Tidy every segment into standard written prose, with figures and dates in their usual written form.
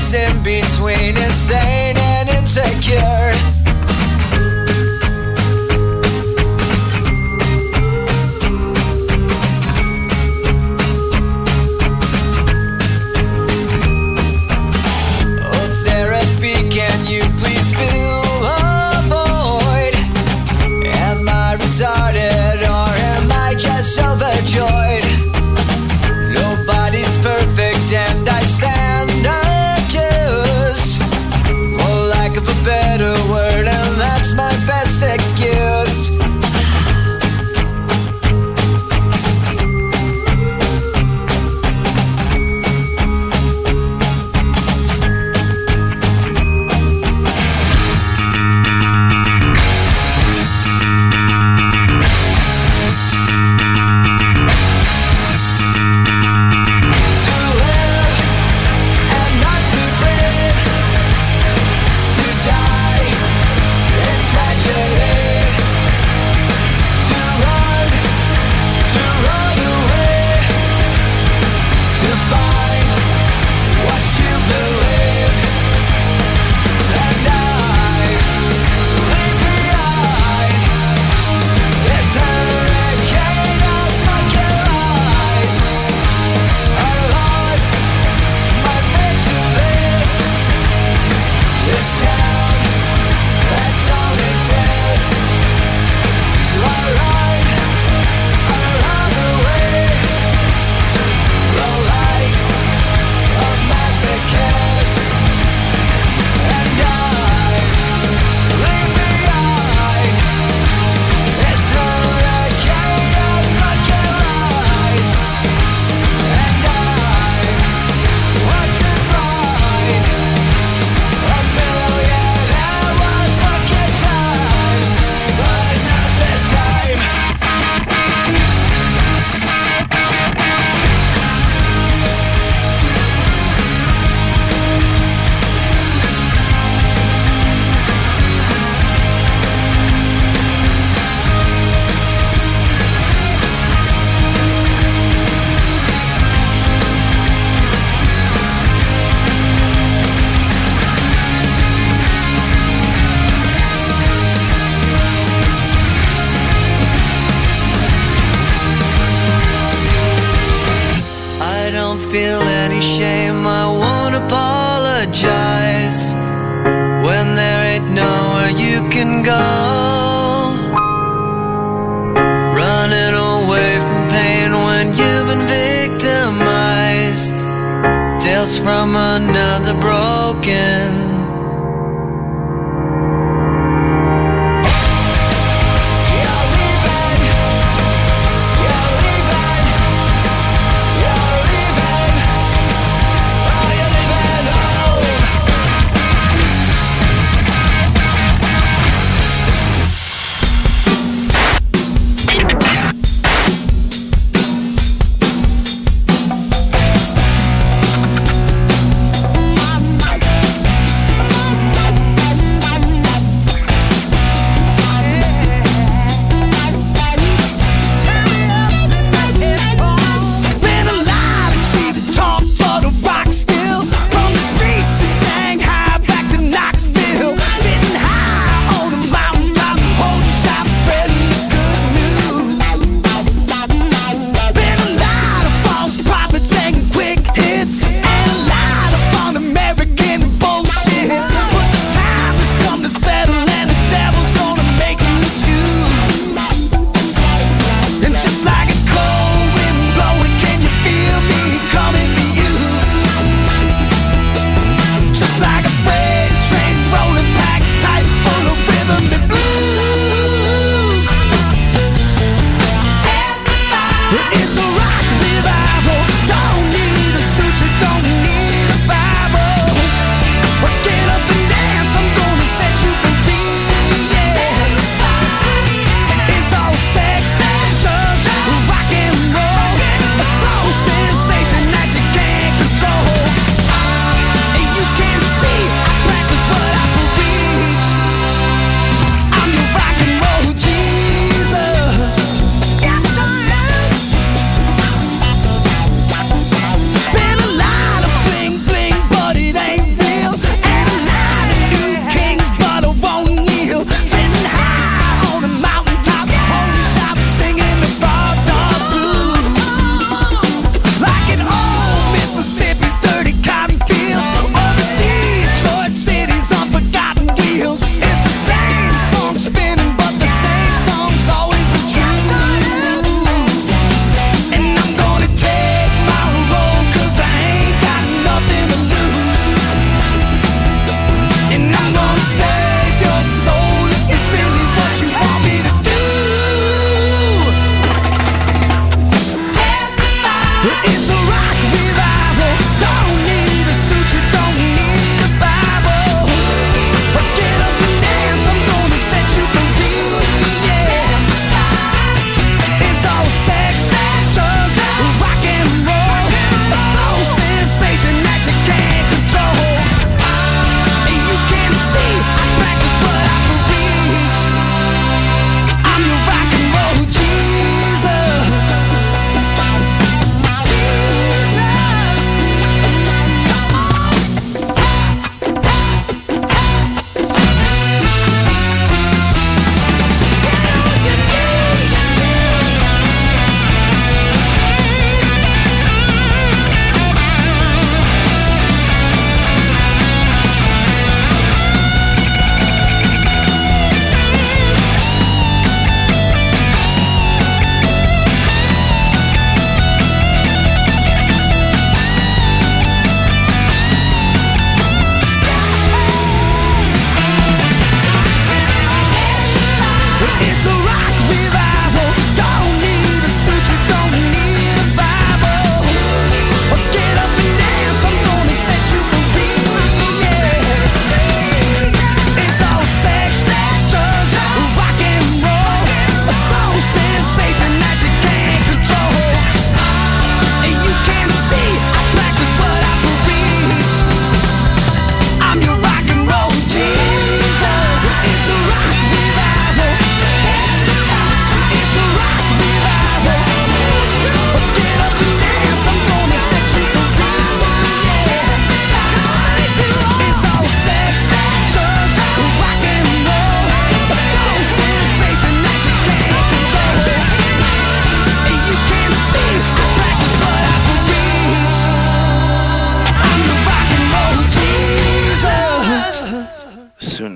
space in between insane and insecure. Oh, therapy, can you please fill a void? Am I retarded or am I just overjoyed? Nobody's perfect and I stand accused, for lack of a better word, and that's my best excuse. Feel any shame, I won't apologize when there ain't nowhere you can go. Running away from pain when you've been victimized. Tales from another broken.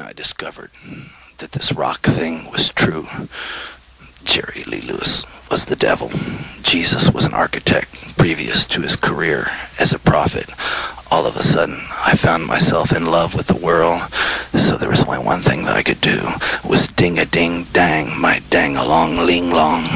I discovered that this rock thing was true. Jerry Lee Lewis was the devil. Jesus was an architect previous to his career as a prophet. All of a sudden, I found myself in love with the world, so there was only one thing that I could do, was ding-a-ding-dang, my dang-along-ling-long.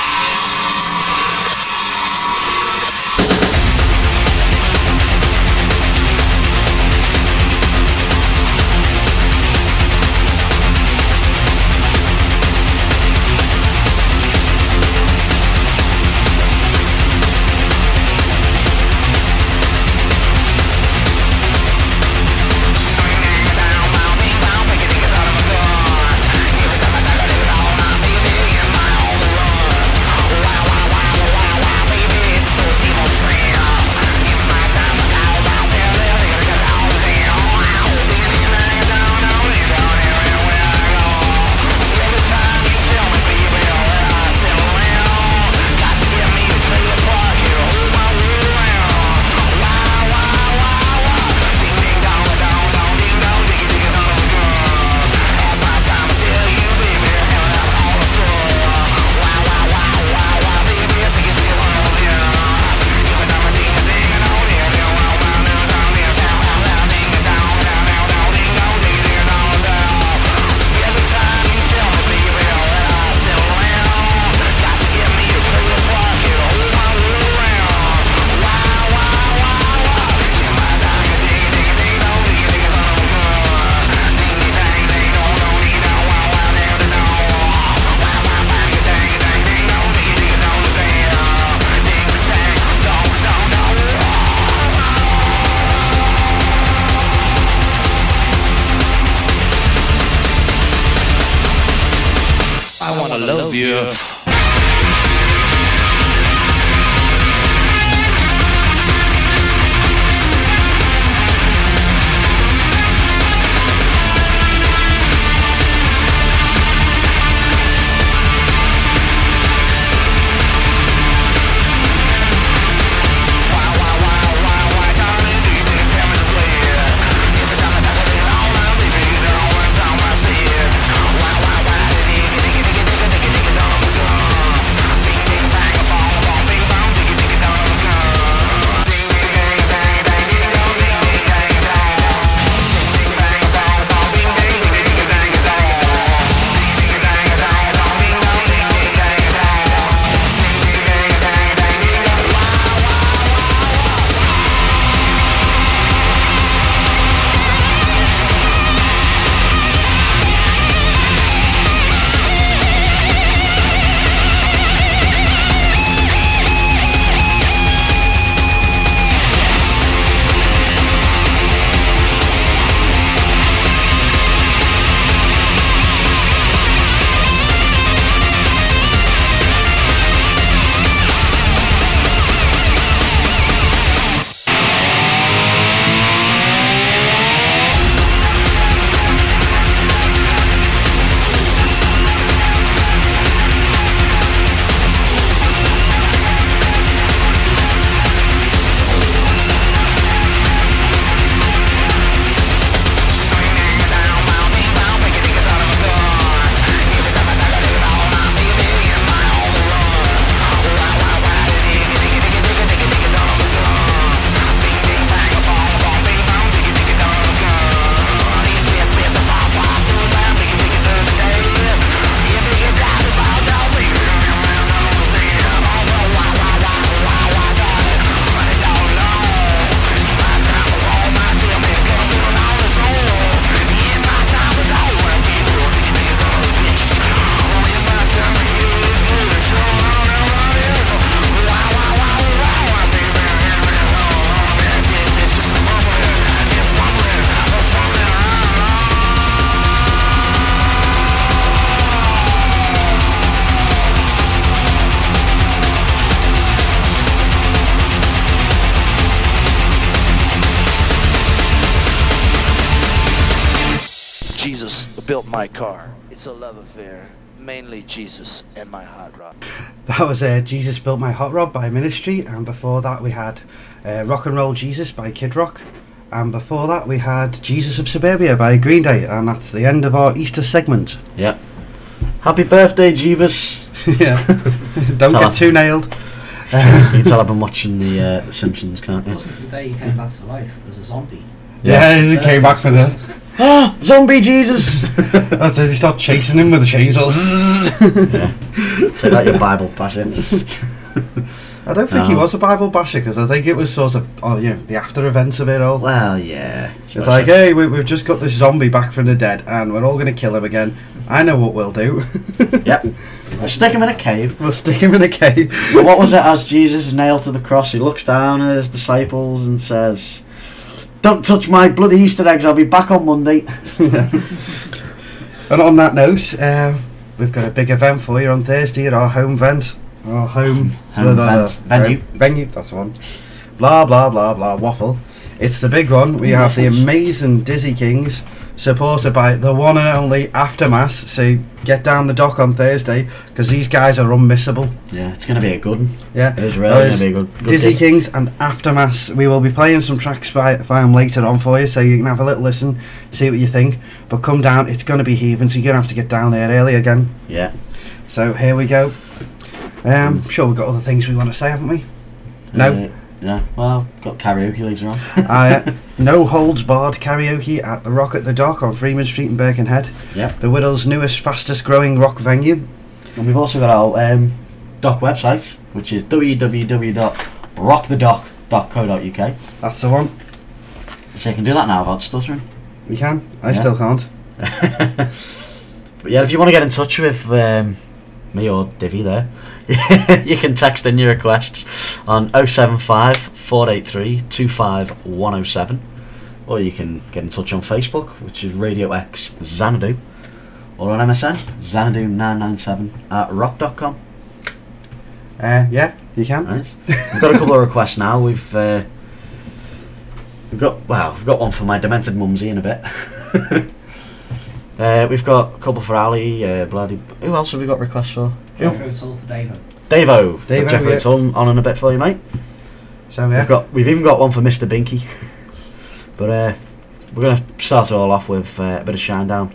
Jesus built my car. It's a love affair. Mainly Jesus and my hot rod. That was Jesus Built My Hot Rod by Ministry, and before that we had Rock and Roll Jesus by Kid Rock. And before that, we had Jesus of Suburbia by Green Day, and that's the end of our Easter segment. Yeah. Happy birthday, Jeeves. Yeah. Don't Tell get her. too nailed. You can tell I've been watching the Simpsons, can't you? Wasn't the day he came back to life as a zombie? Yeah, he came back for the. Ah, zombie Jesus! That's it, they start chasing him with the chainsaws. Yeah. Take that, your Bible basher. I don't think he No. was a Bible basher, because I think it was sort of, the after events of it all. Well, yeah. It's like, hey, we've just got this zombie back from the dead, and we're all going to kill him again. I know what we'll do. Yep. We'll stick him in a cave. We'll stick him in a cave. But what was it, as Jesus is nailed to the cross, he looks down at his disciples and says, "Don't touch my bloody Easter eggs, I'll be back on Monday." And on that note, we've got a big event for you on Thursday at our home event. Our home venue, that's the one. Blah, blah, blah, blah, waffle. It's the big one. We have the amazing Dizzy Kings, supported by the one and only Aftermath. So get down the dock on Thursday, because these guys are unmissable. Yeah, it's going to be a good one. Yeah, It is really going to be a good Dizzy day. Kings and Aftermath. We will be playing some tracks by them later on for you, so you can have a little listen, see what you think. But come down, it's going to be heaving, so you're going to have to get down there early again. Yeah. So here we go. Sure, we've got other things we want to say, haven't we? No. Yeah, well, got karaoke later on. No holds barred karaoke at the Rock at the Dock on Freeman Street in Birkenhead. Yep. The Widow's newest, fastest growing rock venue. And we've also got our dock website, which is www.rockthedock.co.uk. That's the one. So you can do that now without stuttering. You can. I Yeah. still can't. But yeah, if you want to get in touch with me or Divvy there, you can text in your requests on 075 483 25107, or you can get in touch on Facebook, which is Radio X Xanadu, or on MSN Xanadu997 at rock.com. Yeah, you can. Right. We've got a couple of requests now. We've got one for my demented mumsy in a bit. We've got a couple for Ali. Who else have we got requests for? Jeffrey Tull for Davo. Davo. Davo, Jeffrey yeah. Tull on in a bit for you, mate. So yeah. We've even got one for Mr. Binky. But we're going to start it all off with a bit of Shinedown.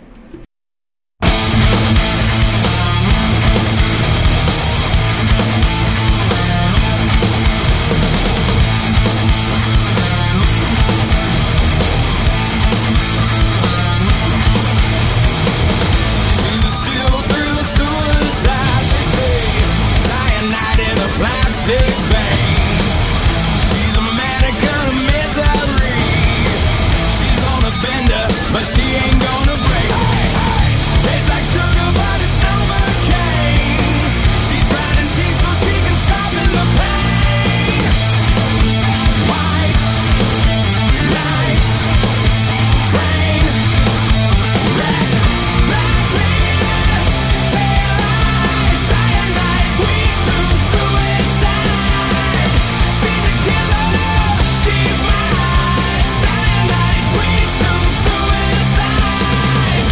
She's still through suicide, they say. Cyanide in her plastic veins. She's a mannequin of misery. She's on a bender, but she ain't gonna break. Tastes like sugar, but it's Novocaine. She's grinding teeth so she can sharpen the pain. White night train. Red black lips, pale eyes, cyanide, sweet tooth, suicide. She's a killer, she's mine. Cyanide, sweet tooth, suicide.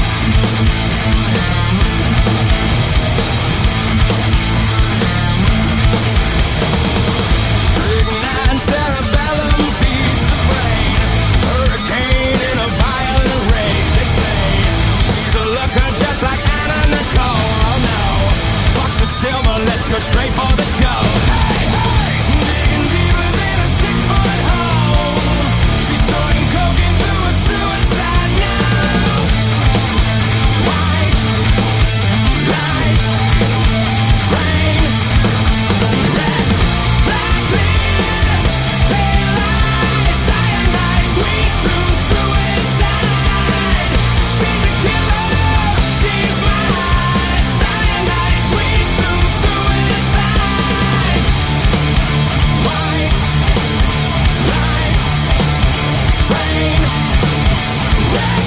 Strychnine, cerebellum feeds the brain. Hurricane in a violent rage. They say she's a looker just like Anna Nicole. Oh no, fuck the silver, let's go straight for the gold. Hey, hey, digging deeper than a 6-foot hole. She's snorting cocaine through a suicide note. White light train. Red black lips, pale eyes, cyanide, sweet tooth, suicide. She's a killer, she's mine. Cyanide, sweet tooth, suicide. White light train. Red.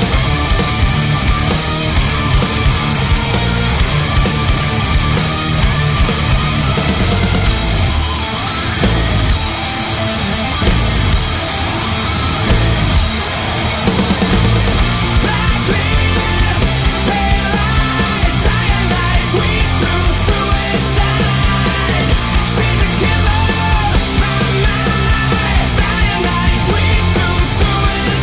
Black lips, pale eyes, cyanide, sweet tooth, suicide. She's a killer, my, cyanide, sweet tooth, suicide.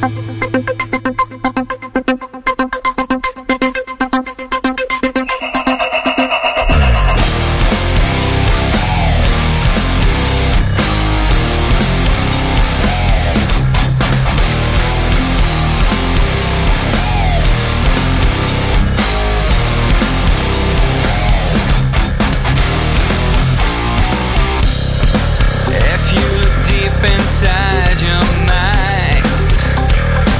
If you look deep inside your mind,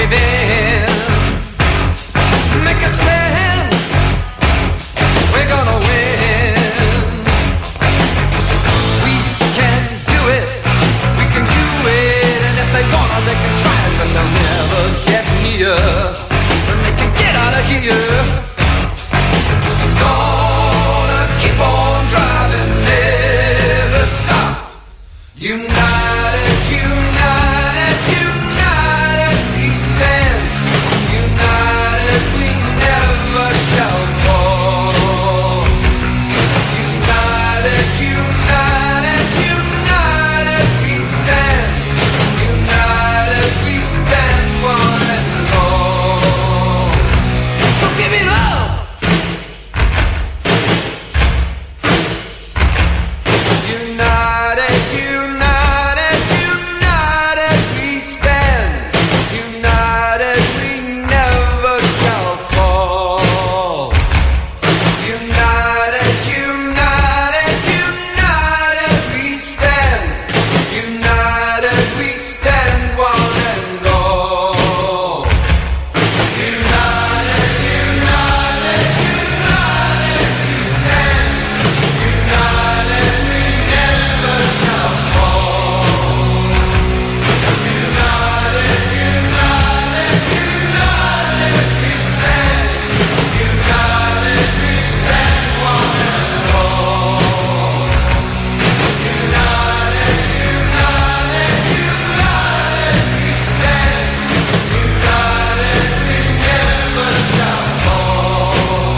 living. Make a stand, we're gonna win. We can do it, we can do it. And if they wanna, they can try it, but they'll never get near. And they can get out of here. Gonna keep on driving, never stop. United, united, united we stand. United we never shall fall. United, united, united we stand. United we stand, one and all. So give me love. United, united, united we stand. United we never shall fall. United, united, united we stand. United we stand, one and all. United, united, united we stand. United we never shall fall. United, united, united we stand. United we stand, one and all. United, united, united we stand. United we never shall fall.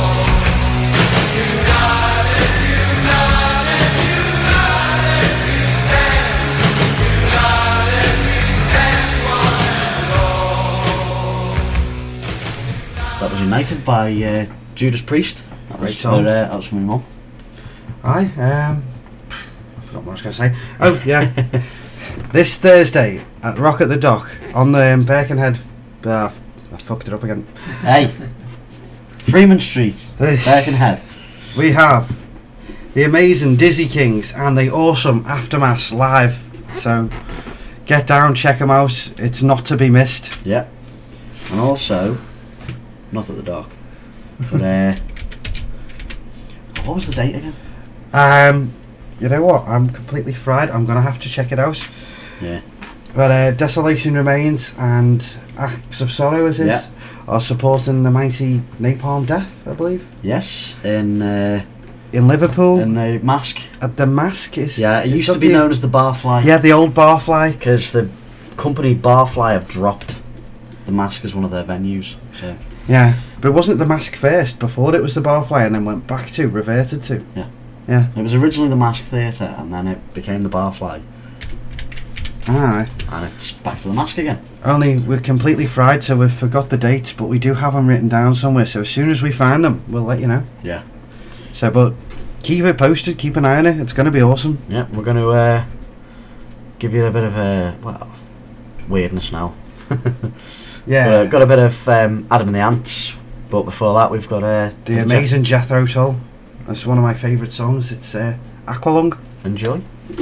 United, united, united we stand. United we stand, one and all. That was United by Judas Priest. That Great was song. that was from my mum. Aye, I forgot what I was going to say. Oh, yeah. This Thursday at Rock at the Dock on the Birkenhead. I fucked it up again. Hey, Freeman Street, Birkenhead. We have the amazing Dizzy Kings and the awesome Aftermath live. So get down, check them out. It's not to be missed. Yeah, and also not at the dock, but what was the date again? You know what? I'm completely fried. I'm gonna have to check it out. Yeah, But Desolation Remains and Acts of Sorrow is Yeah. are supporting the mighty Napalm Death, I believe, yes, in Liverpool. the Mask. At the Mask is. Yeah, it is used to that be the- known as the Barfly. Yeah, the old Barfly. because the company Barfly have dropped the Mask as one of their venues. So Yeah, but it wasn't the Mask first. Before it was the Barfly, and then went back to, reverted to. Yeah. Yeah. it was originally the Mask Theatre, and then it became the Barfly, Alright. and it's back to the Mask again. Only we're completely fried, so we've forgot the dates, but we do have them written down somewhere. So as soon as we find them, we'll let you know. Yeah. So, but keep it posted. Keep an eye on it. It's going to be awesome. Yeah, we're going to give you a bit of weirdness now. Yeah. Got a bit of Adam and the Ants, but before that we've got The amazing Jethro Tull. That's one of my favourite songs. It's Aqualung. Enjoy.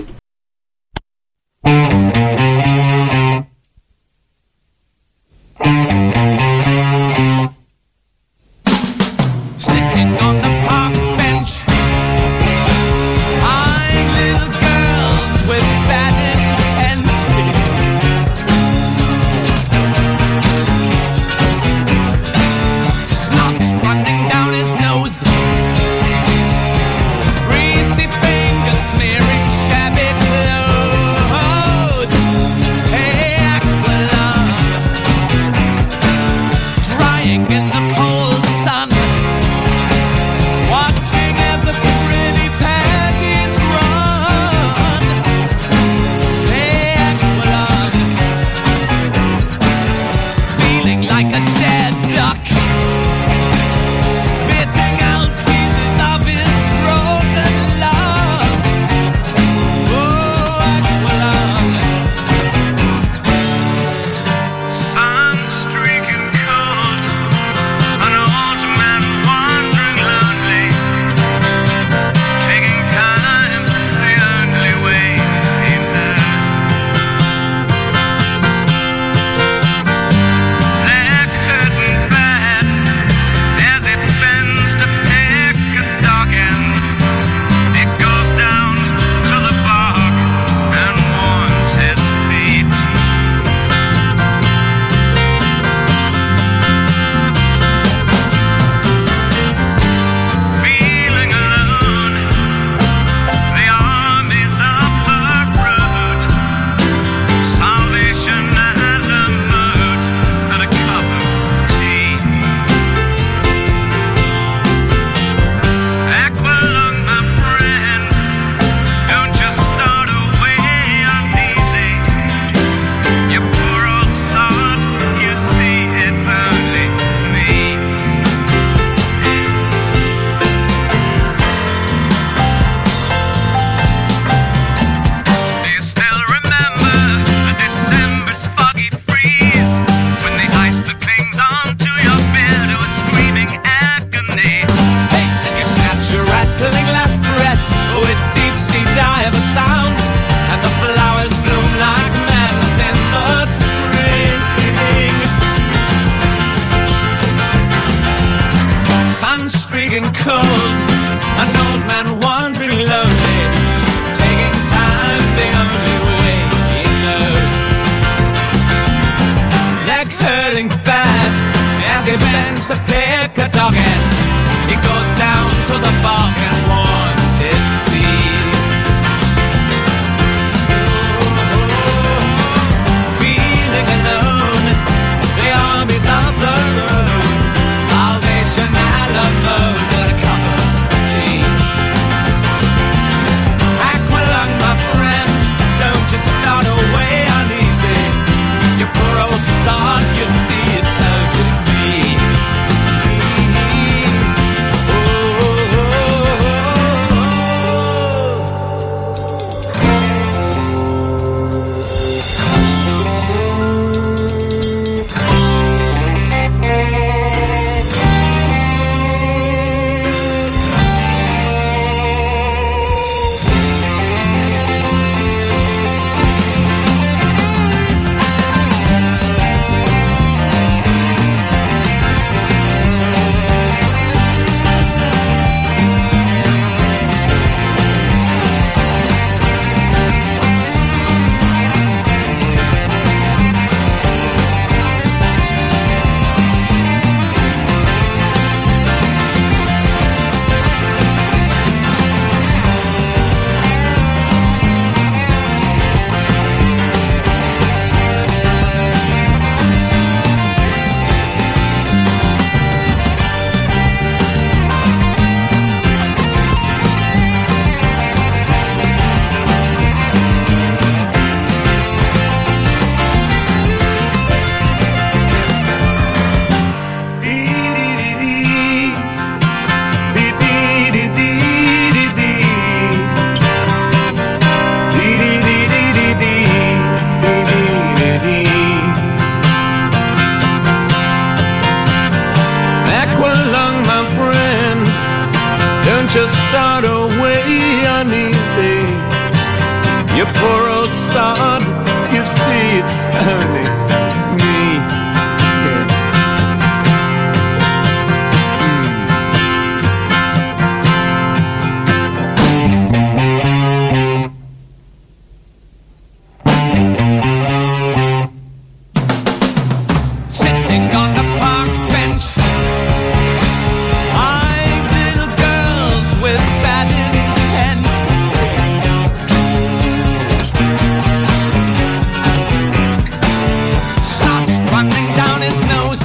Sitting on the park bench, eyeing little girls with bad intent. Snot's running down his nose, greasy fingers smearing shabby and cold, an old man wandering lonely, taking time the only way he knows. Leg hurting bad as he bends to pick a dog end. He goes down to the bog and warms his feet. Feeling alone, the armies of the road, Salvation Alamo, got a cup of tea. Aqualung, my friend, don't you start away uneasy. You poor old sod, you see it's over me. Aqualung, my friend, don't just start away uneasy. You poor old sod, you see it's only me. Sitting on the park bench, eyeing little girls with bad intent. Starts running down his nose,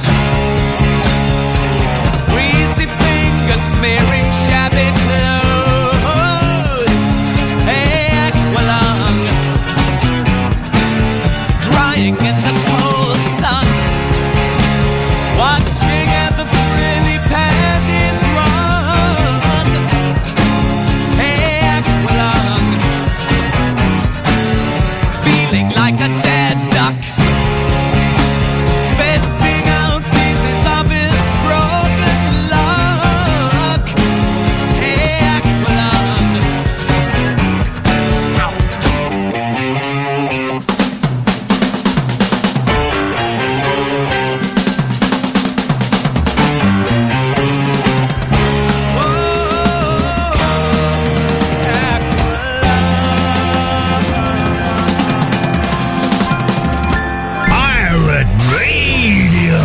greasy fingers smearing shabby clothes. Hey, Aqualung, drying in the cold sun, watching as the frilly panties run. Hey, Aqualung, feeling like a dead duck, spitting out pieces of his broken luck. Hey, Aqualung, Pirate Radio.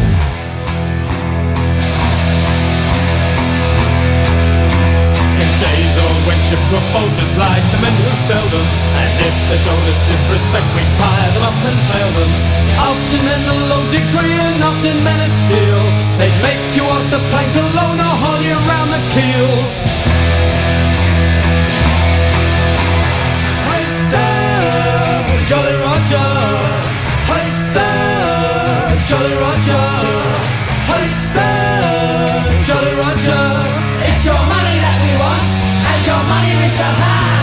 in days old when ships were bulgers like the men who sailed them, and if they showed us disrespect we'd tie them up and fail them. Often men of low degree and often men of steel, they'd make you off the plank alone or haul you round the keel. Hoister, Jolly Roger, hoister, Jolly Roger, hoister, Jolly Roger. It's your money that we want, and your money we shall have.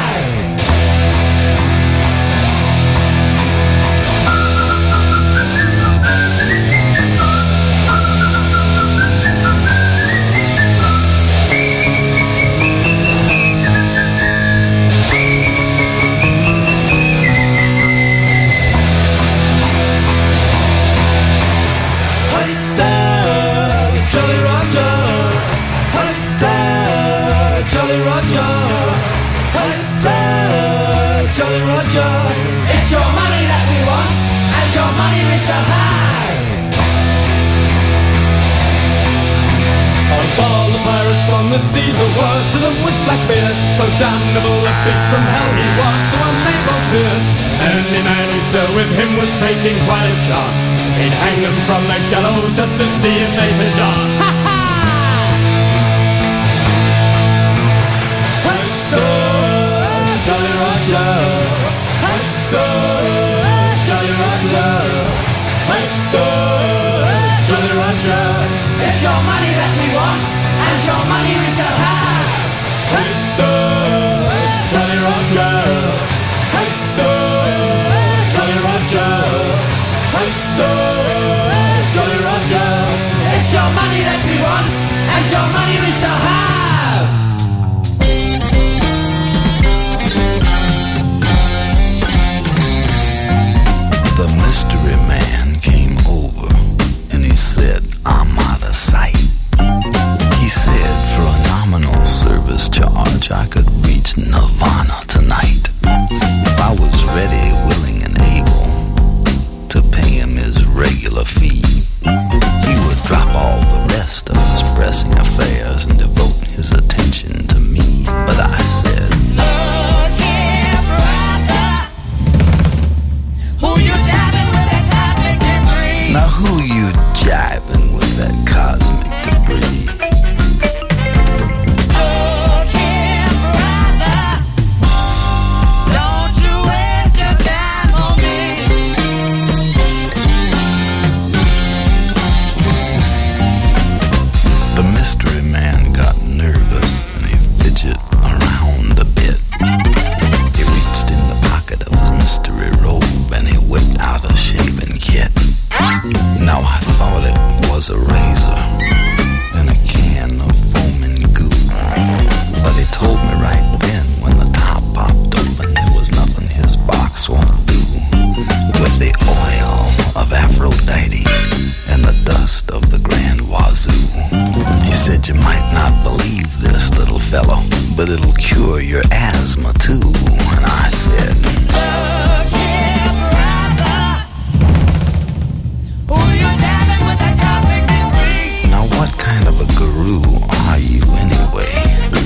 the seas, the worst of them was Blackbeard. So damnable a beast from hell he was, the one they most feared. Any man who sailed with him was taking quite a chance. He'd hang them from the gallows just to see if they could dance. Ha ha! Presto, Jolly Roger. Presto, Jolly Roger. Presto, Jolly Roger. It's your money that we want, and your money we shall have. Presto, Jolly Roger. Presto, Jolly Roger. Presto, Jolly Roger. It's your money that we want, and your money we shall have. The mystery man came over and he said, I'm out of sight. He said for a nominal service charge I could reach Nirvana tonight. If I was ready, willing and able to pay him his regular fee, he would drop all the rest of his pressing affairs and devote his attention to me. But I said, Look here, brother, who you jabbing with that cosmic debris? now who you jiving with that cosmic debris? Look here, brother, don't you waste your time on me. The mystery man got nervous and he fidgeted around a bit. He reached in the pocket of his mystery robe and he whipped out a shaving kit. Now I thought it was a razor and a can of foaming goo, but he told me right then when the top popped open there was nothing his box won't do. With the oil of Aphrodite and the dust of the Grand Wazoo, he said you might not believe this, little fellow, but it'll cure your asthma too. And I said, Look here, brother, who you jabbing with that cosmic debris? now what kind of a guru are you anyway?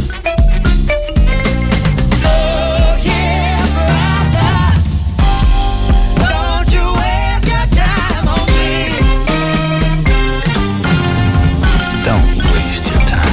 Look here, brother, don't you waste your time on me. Don't waste your time.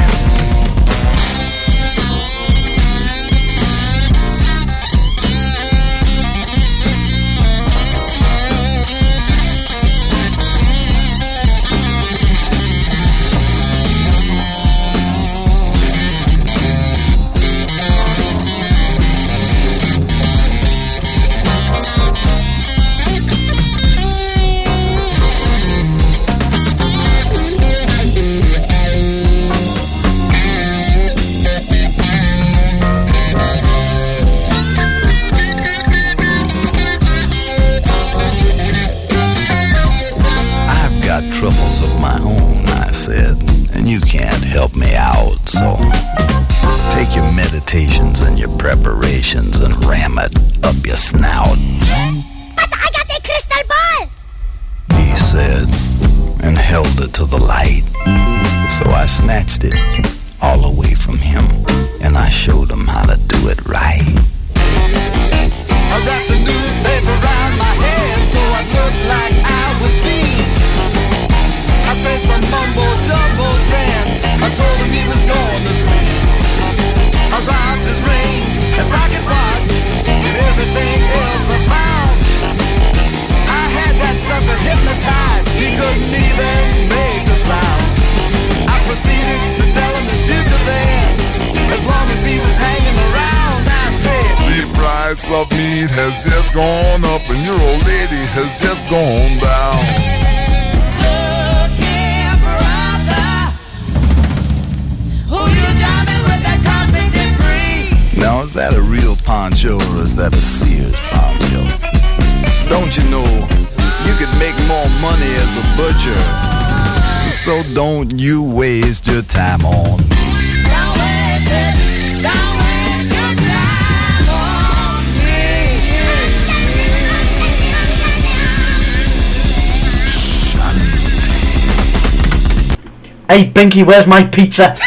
I've got troubles of my own, I said, and you can't help me out, so take your meditations and your preparations and ram it up your snout, But I got the crystal ball. he said, and held it to the light. So I snatched it all away from him, and I showed him how to do it right. I wrapped the newspaper around my head so I looked like I was dead. I said some mumbo jumbo then. I told him he was going to sleep. I robbed his rings and rocket watch with everything else I found. I had that sucker hypnotized, he couldn't even make a sound. I proceeded to tell him his future then, as long as he was hanging around. I said, The price of meat has just gone up and your old lady has just gone down. Look here, brother, who you jabbing with that cosmic debris? Now, is that a real poncho or is that a Sears poncho? Don't you know you could make more money as a butcher? So don't you waste your time on me. Don't waste it, don't waste your time on me. Hey, Binky, where's my pizza?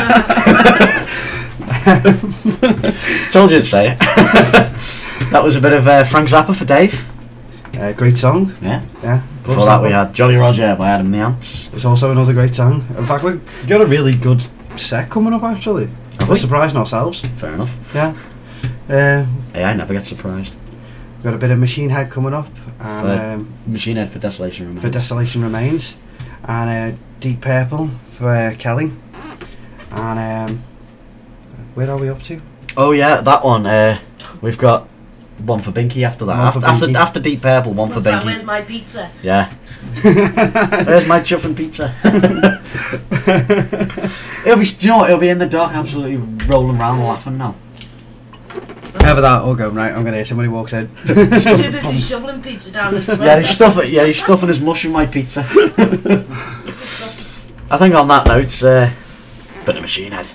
Told you to say it. That was a bit of Frank Zappa for Dave. Great song. Yeah. Yeah. Before that we had Jolly Roger by Adam and the Ants. It's also another great song. In fact, we've got a really good set coming up actually. We're surprising ourselves. Fair enough. Yeah. Hey, I never get surprised. We've got a bit of Machine Head coming up. And Machine Head for Desolation Remains. For Desolation Remains. And Deep Purple for Kelly. And where are we up to? Oh yeah, that one. We've got one for Binky after that. After Deep Purple, one for Binky. Where's my pizza? Yeah. Where's my chuffing pizza? It'll be. Do you know what? It'll be in the dark, absolutely rolling around laughing now. Either that or going, right, I'm going to hear somebody walks in. He's too busy shoveling pizza down his throat. Yeah, he's stuffing his mush in my pizza. I think on that note, bit of Machine Head.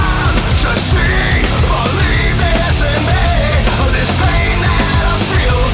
Feel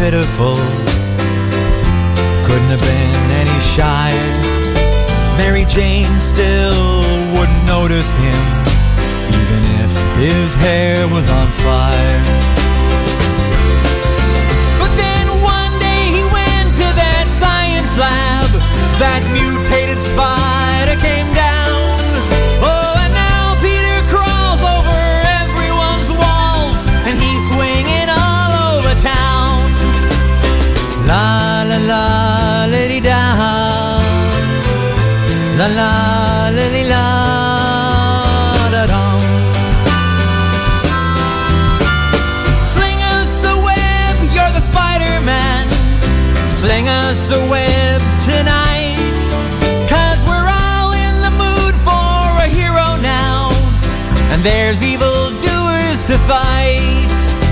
pitiful. Couldn't have been any shyer. Mary Jane still wouldn't notice him, even if his hair was on fire. But then one day he went to that science lab. That mutated spider came down. Oh, and now Peter crawls over everyone's walls, and he's swinging all over town. La la la, lady da. La la la la la da dum. Sling us a web, you're the Spider-Man. Sling us a web tonight, 'cause we're all in the mood for a hero now, and there's evil doers to fight.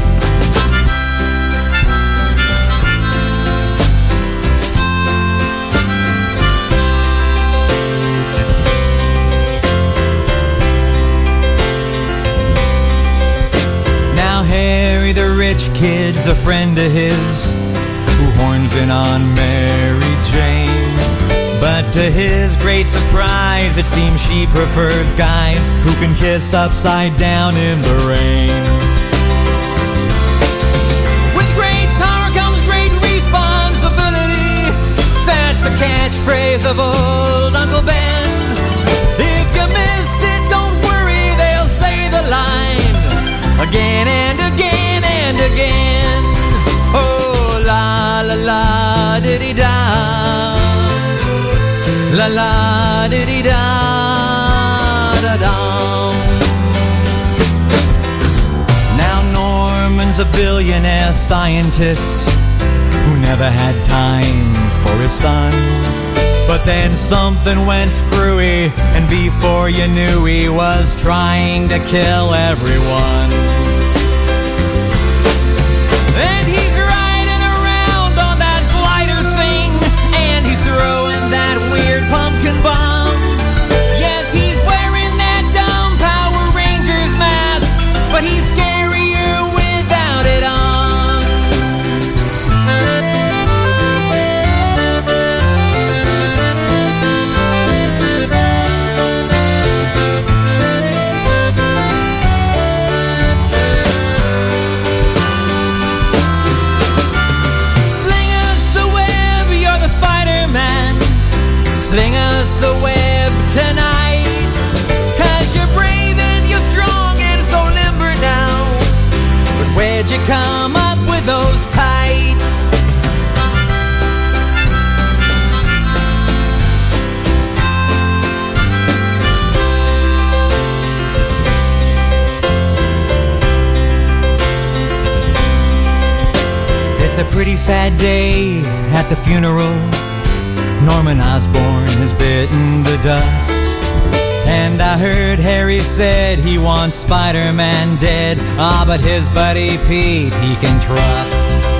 Harry the rich kid's a friend of his, who horns in on Mary Jane. But to his great surprise, it seems she prefers guys who can kiss upside down in the rain. With great power comes great responsibility. That's the catchphrase of old Uncle Ben. If you missed it, don't worry, they'll say the line again and again and again. Oh, la la la diddy da, la la diddy da da da. Now Norman's a billionaire scientist who never had time for his son. But then something went screwy, and before you knew he was trying to kill everyone. And he's riding around on that glider thing, and he's throwing that weird pumpkin bomb. Yes, he's wearing that dumb Power Rangers mask, but he's scarier without it on. Sling us a web tonight, 'cause you're brave and you're strong and so limber now. But where'd you come up with those tights? It's a pretty sad day at the funeral. Norman Osborn has bitten the dust, and I heard Harry said he wants Spider-Man dead. Ah, but his buddy Pete he can trust.